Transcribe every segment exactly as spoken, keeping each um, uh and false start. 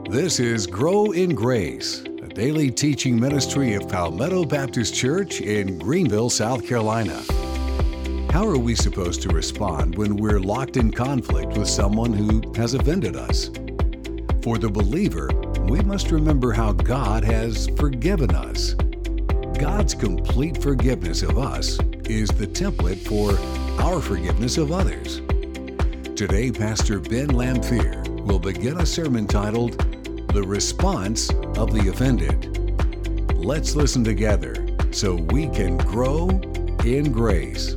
This is Grow in Grace, a daily teaching ministry of Palmetto Baptist Church in Greenville, South Carolina. How are we supposed to respond when we're locked in conflict with someone who has offended us? For the believer, we must remember how God has forgiven us. God's complete forgiveness of us is the template for our forgiveness of others. Today, Pastor Ben Lamphere will begin a sermon titled, The Response of the Offended. Let's listen together so we can grow in grace.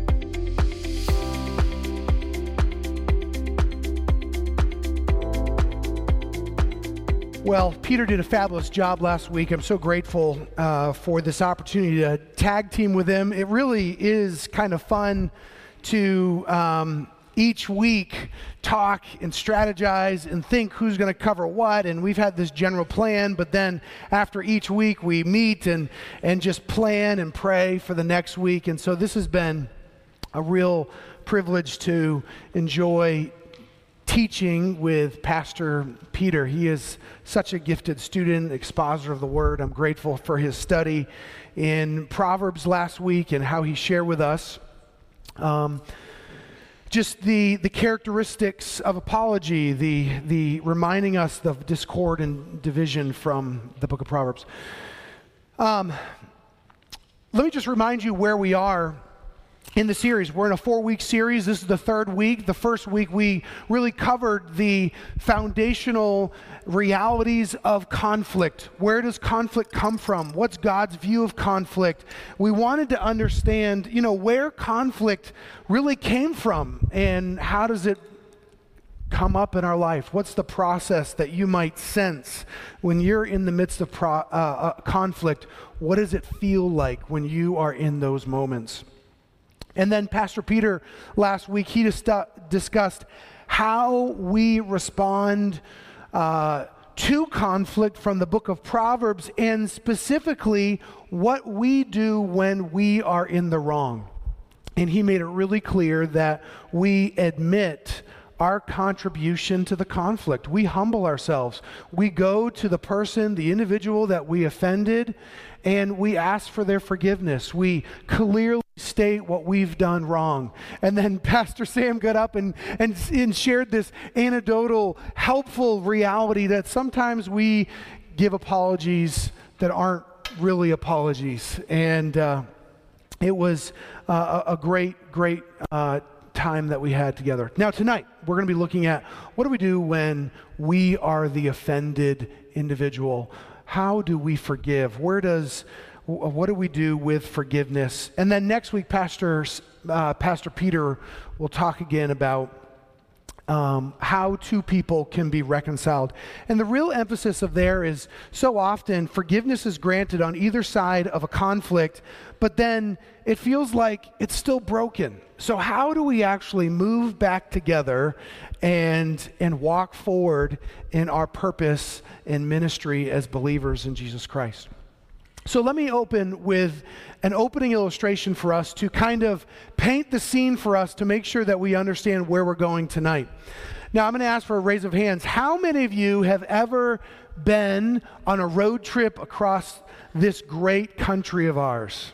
Well, Peter did a fabulous job last week. I'm so grateful uh, for this opportunity to tag team with him. It really is kind of fun to um, each week talk and strategize and think who's going to cover what. And we've had this general plan, but then after each week we meet and, and just plan and pray for the next week. And so this has been a real privilege to enjoy teaching with Pastor Peter. He is such a gifted student, expositor of the Word. I'm grateful for his study in Proverbs last week and how he shared with us um, just the the characteristics of apology, the the reminding us of discord and division from the book of Proverbs. Um, let me just remind you where we are in the series. We're in a four-week series. This is the third week. The first week we really covered the foundational realities of conflict. Where does conflict come from? What's God's view of conflict? We wanted to understand, you know, where conflict really came from and how does it come up in our life? What's the process that you might sense when you're in the midst of pro- uh, uh, conflict? What does it feel like when you are in those moments? And then Pastor Peter, last week, he dis- discussed how we respond uh, to conflict from the book of Proverbs, and specifically what we do when we are in the wrong. And he made it really clear that we admit our contribution to the conflict. We humble ourselves. We go to the person, the individual that we offended, and we ask for their forgiveness. We clearly state what we've done wrong. And then Pastor Sam got up and, and, and shared this anecdotal, helpful reality that sometimes we give apologies that aren't really apologies. And uh, it was uh, a great, great uh, time that we had together. Now tonight, we're going to be looking at what do we do when we are the offended individual? How do we forgive? Where does, what do we do with forgiveness? And then next week, Pastor, uh, Pastor Peter will talk again about um, how two people can be reconciled. And the real emphasis of there is so often forgiveness is granted on either side of a conflict, but then it feels like it's still broken. So how do we actually move back together and and walk forward in our purpose and ministry as believers in Jesus Christ? So let me open with an opening illustration for us to kind of paint the scene for us to make sure that we understand where we're going tonight. Now I'm going to ask for a raise of hands. How many of you have ever been on a road trip across this great country of ours?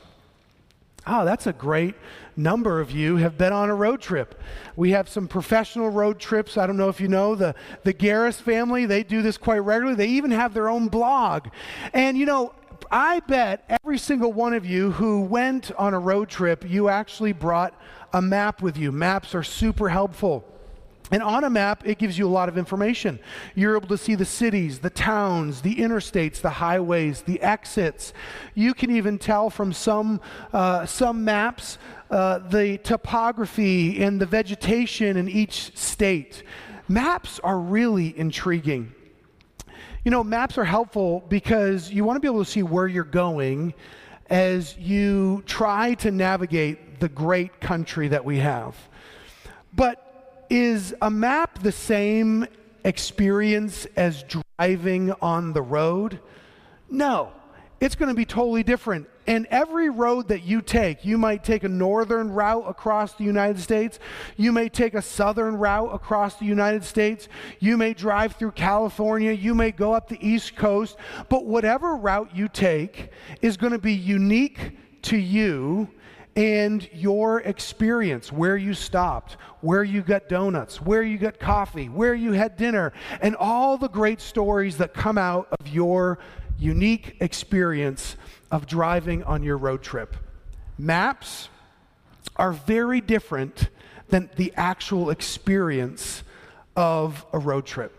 Oh, that's a great number of you have been on a road trip. We have some professional road trips. I don't know if you know the, the Garris family. They do this quite regularly. They even have their own blog. And, you know, I bet every single one of you who went on a road trip, you actually brought a map with you. Maps are super helpful. And on a map, it gives you a lot of information. You're able to see the cities, the towns, the interstates, the highways, the exits. You can even tell from some uh, some maps uh, the topography and the vegetation in each state. Maps are really intriguing. You know, maps are helpful because you want to be able to see where you're going as you try to navigate the great country that we have. But is a map the same experience as driving on the road? No, it's going to be totally different. And every road that you take, you might take a northern route across the United States. You may take a southern route across the United States. You may drive through California. You may go up the East Coast. But whatever route you take is going to be unique to you and your experience, where you stopped, where you got donuts, where you got coffee, where you had dinner, and all the great stories that come out of your unique experience of driving on your road trip. Maps are very different than the actual experience of a road trip.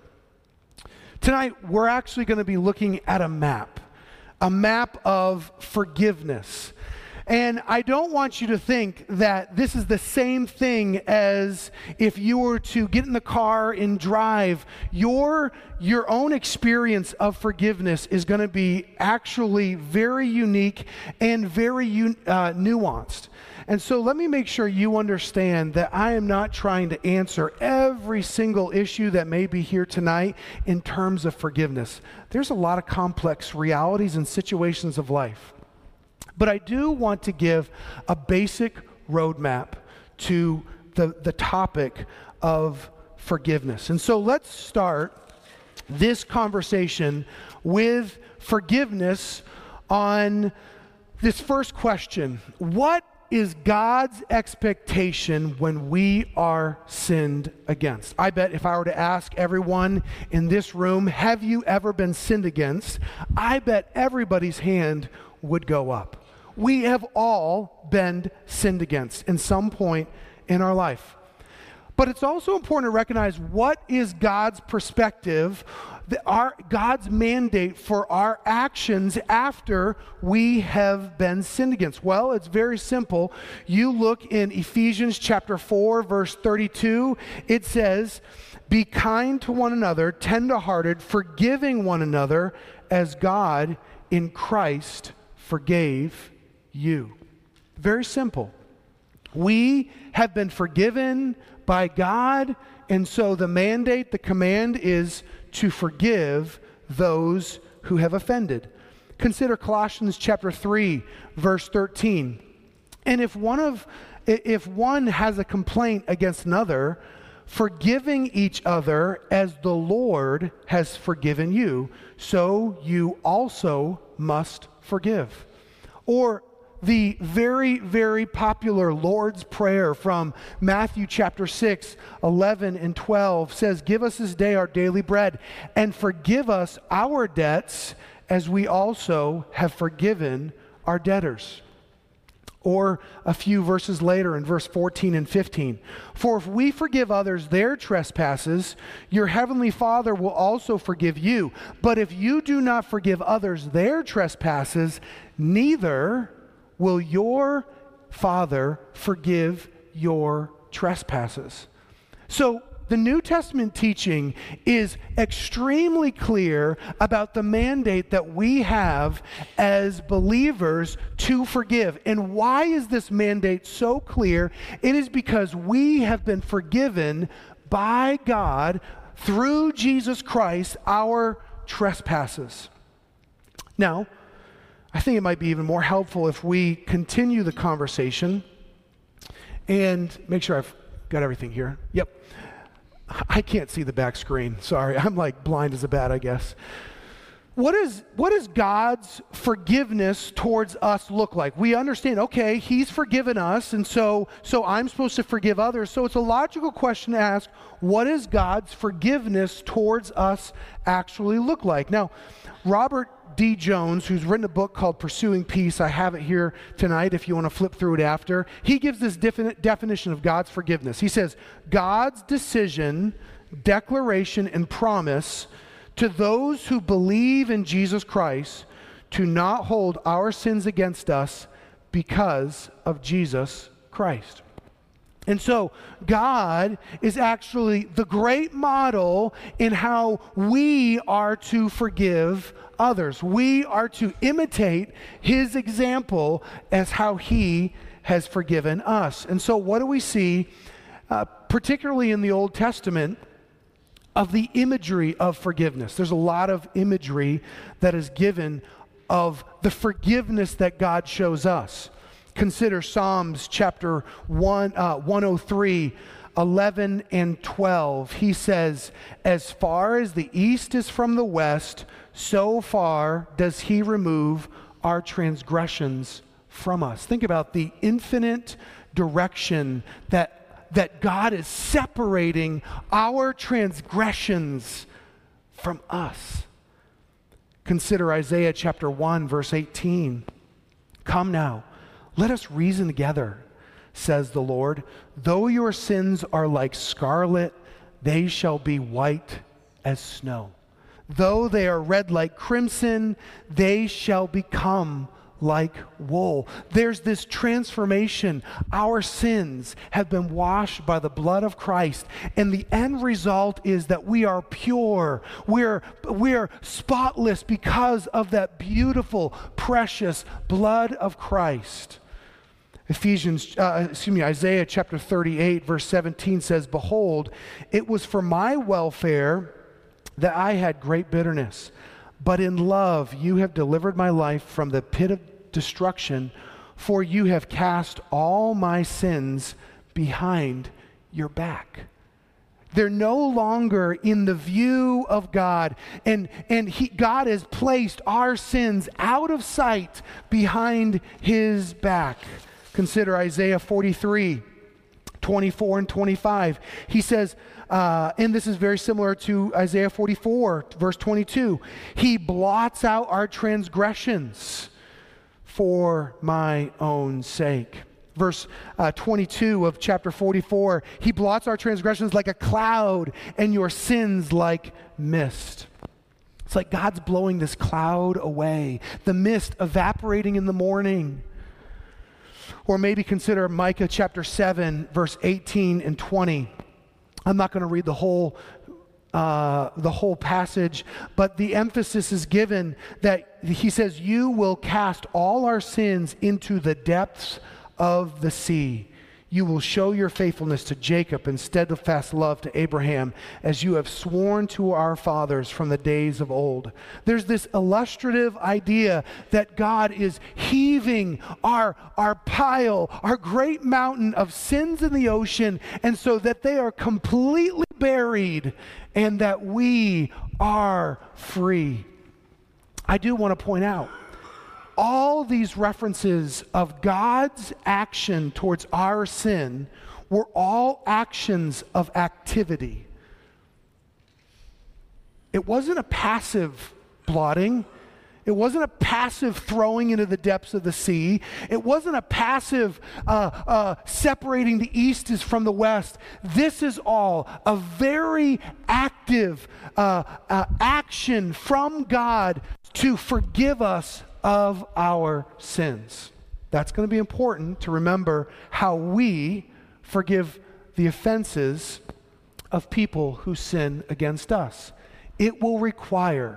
Tonight, we're actually going to be looking at a map, a map of forgiveness. And I don't want you to think that this is the same thing as if you were to get in the car and drive. Your, your own experience of forgiveness is going to be actually very unique and very uh, nuanced. And so let me make sure you understand that I am not trying to answer every single issue that may be here tonight in terms of forgiveness. There's a lot of complex realities and situations of life. But I do want to give a basic roadmap to the, the topic of forgiveness. And so let's start this conversation with forgiveness on this first question. What is God's expectation when we are sinned against? I bet if I were to ask everyone in this room, have you ever been sinned against? I bet everybody's hand would go up. We have all been sinned against in some point in our life. But it's also important to recognize what is God's perspective, the, our, God's mandate for our actions after we have been sinned against. Well, it's very simple. You look in Ephesians chapter four, verse thirty-two. It says, "Be kind to one another, tender-hearted, forgiving one another, as God in Christ forgave you." Very simple. We have been forgiven by God, and so the mandate, the command is to forgive those who have offended. Consider Colossians chapter three, verse thirteen. And if one of if one has a complaint against another, forgiving each other as the Lord has forgiven you, so you also must forgive. Or the very, very popular Lord's Prayer from Matthew chapter six, eleven and twelve says, "Give us this day our daily bread, and forgive us our debts as we also have forgiven our debtors." Or a few verses later in verse fourteen and fifteen, "For if we forgive others their trespasses, your heavenly Father will also forgive you. But if you do not forgive others their trespasses, neither will your Father forgive your trespasses." So the New Testament teaching is extremely clear about the mandate that we have as believers to forgive. And why is this mandate so clear? It is because we have been forgiven by God through Jesus Christ our trespasses. Now, I think it might be even more helpful if we continue the conversation and make sure I've got everything here. Yep. I can't see the back screen. Sorry. I'm like blind as a bat, I guess. What is, what does God's forgiveness towards us look like? We understand, okay, He's forgiven us, and so, so I'm supposed to forgive others. So it's a logical question to ask, what does God's forgiveness towards us actually look like? Now, Robert D. Jones, who's written a book called Pursuing Peace, I have it here tonight if you want to flip through it after, he gives this definite definition of God's forgiveness. He says, God's decision, declaration, and promise to those who believe in Jesus Christ to not hold our sins against us because of Jesus Christ. And so God is actually the great model in how we are to forgive others. We are to imitate His example as how He has forgiven us. And so what do we see, uh, particularly in the Old Testament, of the imagery of forgiveness? There's a lot of imagery that is given of the forgiveness that God shows us. Consider Psalms chapter one, uh, one oh three, eleven and twelve. He says, as far as the east is from the west, so far does he remove our transgressions from us. Think about the infinite direction that, that God is separating our transgressions from us. Consider Isaiah chapter one, verse eighteen. Come now, let us reason together, says the Lord. Though your sins are like scarlet, they shall be white as snow. Though they are red like crimson, they shall become like wool. There's this transformation. Our sins have been washed by the blood of Christ, and the end result is that we are pure. We're, we're spotless because of that beautiful, precious blood of Christ. Ephesians, uh, excuse me, Isaiah chapter thirty-eight, verse seventeen says, behold, it was for my welfare that I had great bitterness, but in love you have delivered my life from the pit of destruction, for you have cast all my sins behind your back. They're no longer in the view of God, and, and he, God has placed our sins out of sight behind his back. Consider Isaiah forty-three, twenty-four and twenty-five. He says, uh, and this is very similar to Isaiah forty-four, verse twenty-two. He blots out our transgressions for my own sake. Verse uh, twenty-two of chapter forty-four, he blots our transgressions like a cloud and your sins like mist. It's like God's blowing this cloud away, the mist evaporating in the morning. Or maybe consider Micah chapter seven, verse eighteen and twenty. I'm not going to read the whole uh, the whole passage, but the emphasis is given that he says, you will cast all our sins into the depths of the sea. You will show your faithfulness to Jacob and steadfast love to Abraham, as you have sworn to our fathers from the days of old. There's this illustrative idea that God is heaving our, our pile, our great mountain of sins in the ocean, and so that they are completely buried and that we are free. I do want to point out, all these references of God's action towards our sin were all actions of activity. It wasn't a passive blotting. It wasn't a passive throwing into the depths of the sea. It wasn't a passive uh, uh, separating the east is from the west. This is all a very active uh, uh, action from God to forgive us of our sins. That's going to be important to remember how we forgive the offenses of people who sin against us. It will require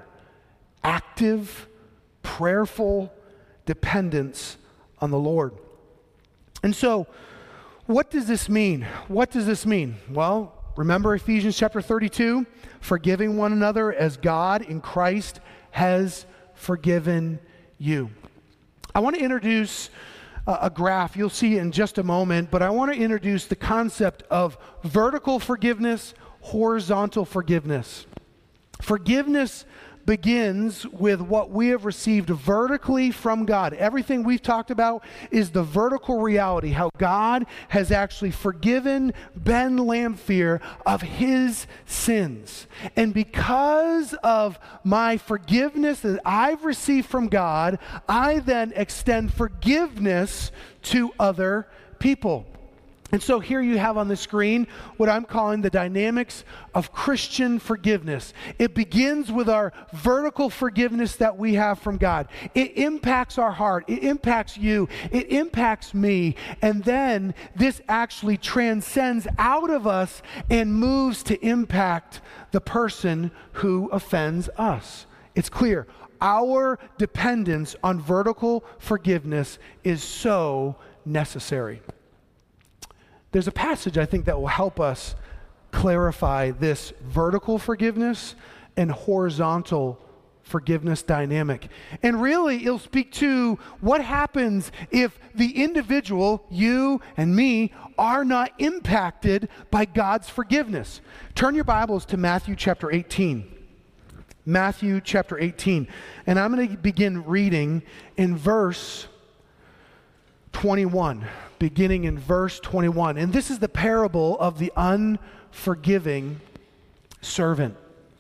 active, prayerful dependence on the Lord. And so, what does this mean? What does this mean? Well, remember Ephesians chapter thirty-two, forgiving one another as God in Christ has forgiven you. I want to introduce a, a graph. You'll see it in just a moment, but I want to introduce the concept of vertical forgiveness, horizontal forgiveness. Forgiveness begins with what we have received vertically from God. Everything we've talked about is the vertical reality, how God has actually forgiven Ben Lamphere of his sins. And because of my forgiveness that I've received from God, I then extend forgiveness to other people. And so here you have on the screen what I'm calling the dynamics of Christian forgiveness. It begins with our vertical forgiveness that we have from God. It impacts our heart. It impacts you. It impacts me. And then this actually transcends out of us and moves to impact the person who offends us. It's clear. Our dependence on vertical forgiveness is so necessary. There's a passage I think that will help us clarify this vertical forgiveness and horizontal forgiveness dynamic. And really, it'll speak to what happens if the individual, you and me, are not impacted by God's forgiveness. Turn your Bibles to Matthew chapter eighteen. Matthew chapter eighteen. And I'm going to begin reading in verse twenty-one. Beginning in verse twenty-one. And this is the parable of the unforgiving servant.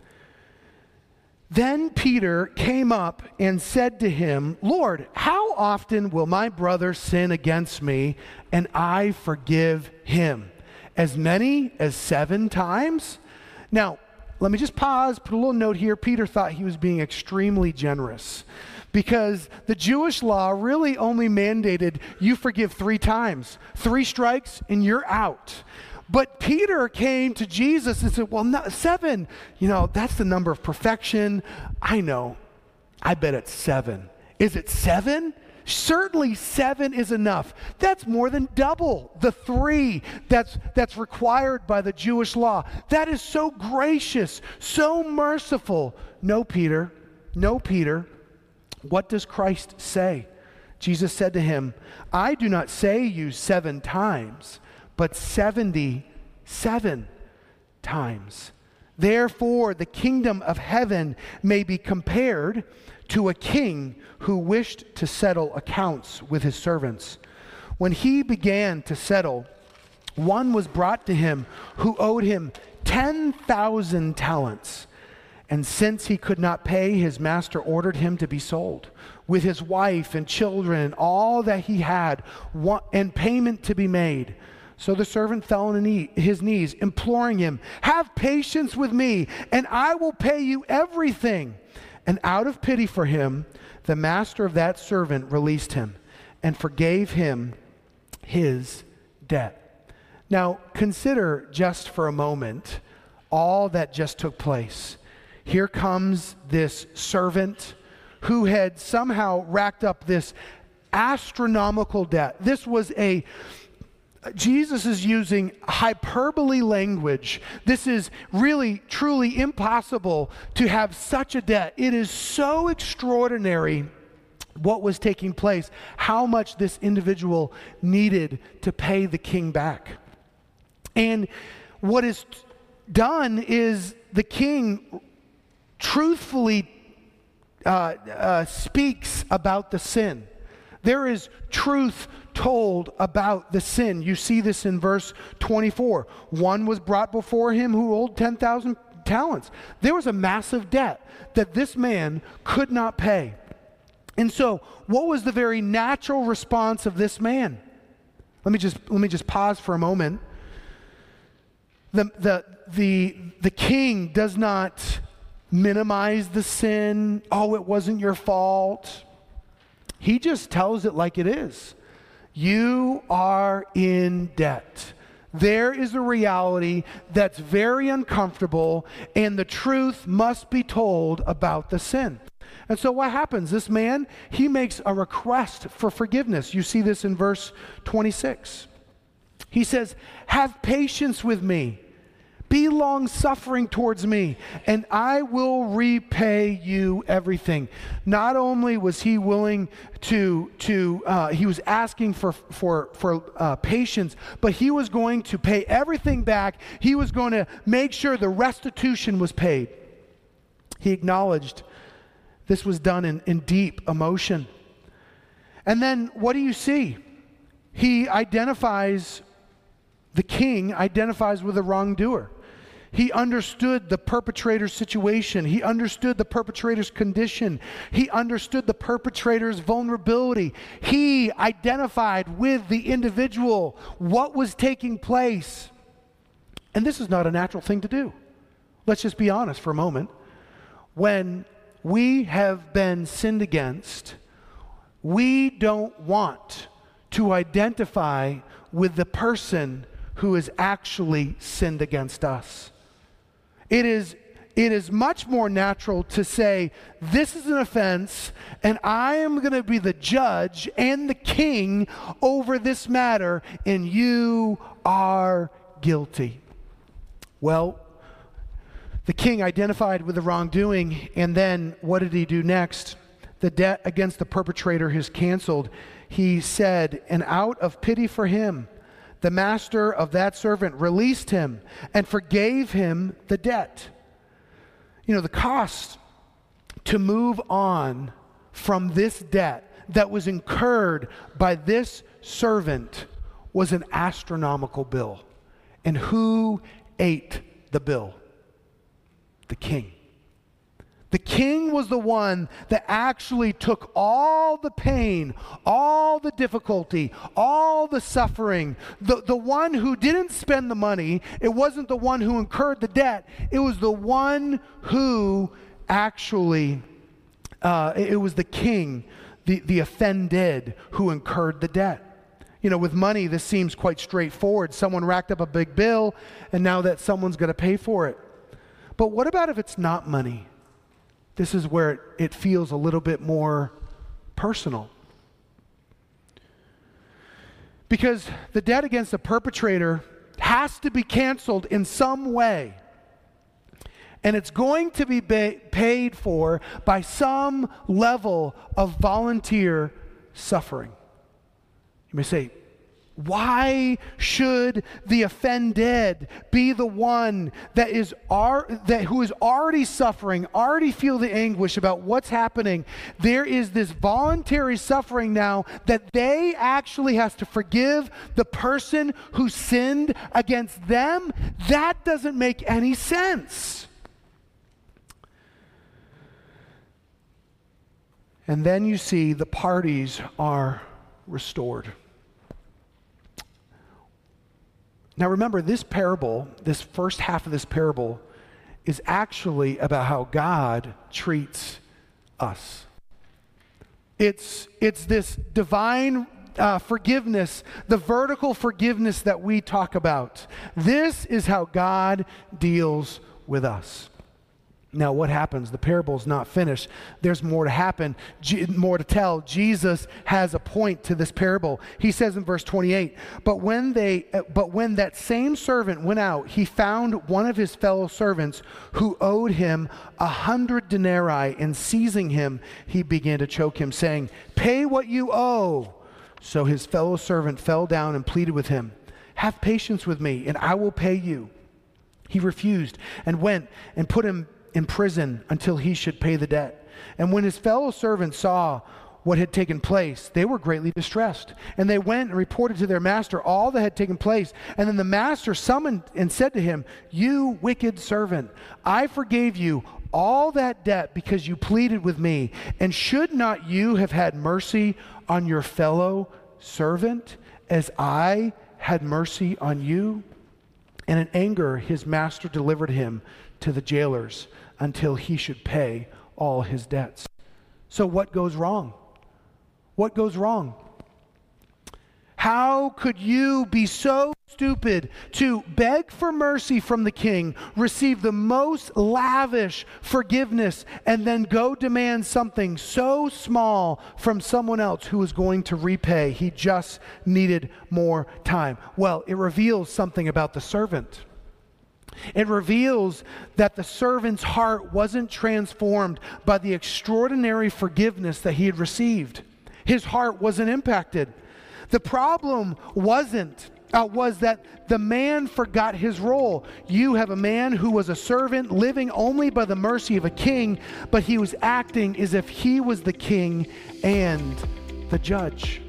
Then Peter came up and said to him, Lord, how often will my brother sin against me and I forgive him? As many as seven times? Now, let me just pause, put a little note here. Peter thought he was being extremely generous because the Jewish law really only mandated you forgive three times. Three strikes and you're out. But Peter came to Jesus and said, well, no, seven, you know, that's the number of perfection. I know. I bet it's seven. Is it seven? Certainly seven is enough. That's more than double the three that's, that's required by the Jewish law. That is so gracious, so merciful. No, Peter. No, Peter. What does Christ say? Jesus said to him, I do not say you seven times, but seventy-seven times. Therefore, the kingdom of heaven may be compared to a king who wished to settle accounts with his servants. When he began to settle, one was brought to him who owed him ten thousand talents. And since he could not pay, his master ordered him to be sold, with his wife and children and all that he had, and payment to be made. So the servant fell on his knees, imploring him, have patience with me, and I will pay you everything. And out of pity for him, the master of that servant released him and forgave him his debt. Now, consider just for a moment all that just took place. Here comes this servant who had somehow racked up this astronomical debt. This was a Jesus is using hyperbole language. This is really, truly impossible to have such a debt. It is so extraordinary what was taking place, how much this individual needed to pay the king back. And what is done is the king truthfully uh, uh, speaks about the sin. There is truth told about the sin. You see this in verse twenty-four. One was brought before him who owed ten thousand talents. There was a massive debt that this man could not pay. And so, what was the very natural response of this man? Let me just let me just pause for a moment. The the the the king does not minimize the sin. Oh, it wasn't your fault. He just tells it like it is. You are in debt. There is a reality that's very uncomfortable, and the truth must be told about the sin. And so what happens? This man, he makes a request for forgiveness. You see this in verse twenty-six. He says, have patience with me. Be long-suffering towards me, and I will repay you everything. Not only was he willing to, to uh, he was asking for, for, for uh, patience, but he was going to pay everything back. He was going to make sure the restitution was paid. He acknowledged this was done in, in deep emotion. And then what do you see? He identifies, the king identifies with the wrongdoer. He understood the perpetrator's situation. He understood the perpetrator's condition. He understood the perpetrator's vulnerability. He identified with the individual what was taking place. And this is not a natural thing to do. Let's just be honest for a moment. When we have been sinned against, we don't want to identify with the person who has actually sinned against us. It is, it is much more natural to say, this is an offense, and I am going to be the judge and the king over this matter, and you are guilty. Well, The king identified with the wrongdoing, and then what did he do next? The debt against the perpetrator is canceled. He said, and out of pity for him, the master of that servant released him and forgave him the debt. You know, the cost to move on from this debt that was incurred by this servant was an astronomical bill. And who ate the bill? The king. The king was the one that actually took all the pain, all the difficulty, all the suffering. The, the one who didn't spend the money, it wasn't the one who incurred the debt, it was the one who actually, uh, it was the king, the, the offended, who incurred the debt. You know, with money, this seems quite straightforward. Someone racked up a big bill, and now that someone's going to pay for it. But what about if it's not money? This is where it, it feels a little bit more personal. Because the debt against the perpetrator has to be canceled in some way. And it's going to be ba- paid for by some level of volunteer suffering. You may say, why should the offended be the one that is ar- that who is already suffering, already feel the anguish about what's happening? There is this voluntary suffering now that they actually has to forgive the person who sinned against them. That doesn't make any sense. And then you see the parties are restored. Now remember, this parable, this first half of this parable, is actually about how God treats us. It's, it's this divine uh, forgiveness, the vertical forgiveness that we talk about. This is how God deals with us. Now, what happens? The parable's not finished. There's more to happen, G- more to tell. Jesus has a point to this parable. He says in verse twenty-eight, but when they, uh, but when that same servant went out, he found one of his fellow servants who owed him a hundred denarii, and seizing him, he began to choke him, saying, "Pay what you owe." So his fellow servant fell down and pleaded with him, "Have patience with me, and I will pay you." He refused and went and put him in prison until he should pay the debt. And when his fellow servants saw what had taken place, they were greatly distressed. And they went and reported to their master all that had taken place. And then the master summoned and said to him, "You wicked servant, I forgave you all that debt because you pleaded with me. And should not you have had mercy on your fellow servant as I had mercy on you?" And in anger, his master delivered him to the jailers until he should pay all his debts. So what goes wrong? What goes wrong? How could you be so stupid to beg for mercy from the king, receive the most lavish forgiveness, and then go demand something so small from someone else who is going to repay? He just needed more time. Well, it reveals something about the servant. It reveals that the servant's heart wasn't transformed by the extraordinary forgiveness that he had received. His heart wasn't impacted. The problem wasn't, uh, was that the man forgot his role. You have a man who was a servant living only by the mercy of a king, but he was acting as if he was the king and the judge.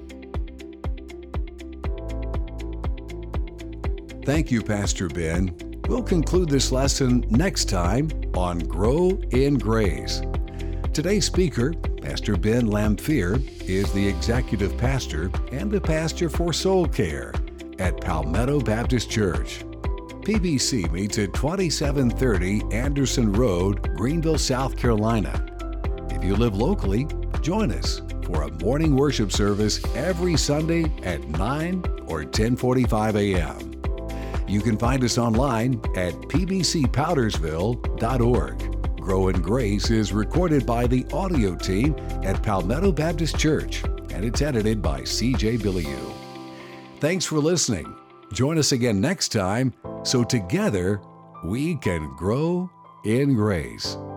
Thank you, Pastor Ben. We'll conclude this lesson next time on Grow in Grace. Today's speaker, Pastor Ben Lamphere, is the executive pastor and the pastor for soul care at Palmetto Baptist Church. P B C meets at twenty-seven thirty Anderson Road, Greenville, South Carolina. If you live locally, join us for a morning worship service every Sunday at nine or ten forty-five a.m. You can find us online at p b c powdersville dot org. Grow in Grace is recorded by the audio team at Palmetto Baptist Church, and it's edited by C J Billiou. Thanks for listening. Join us again next time, so together we can grow in grace.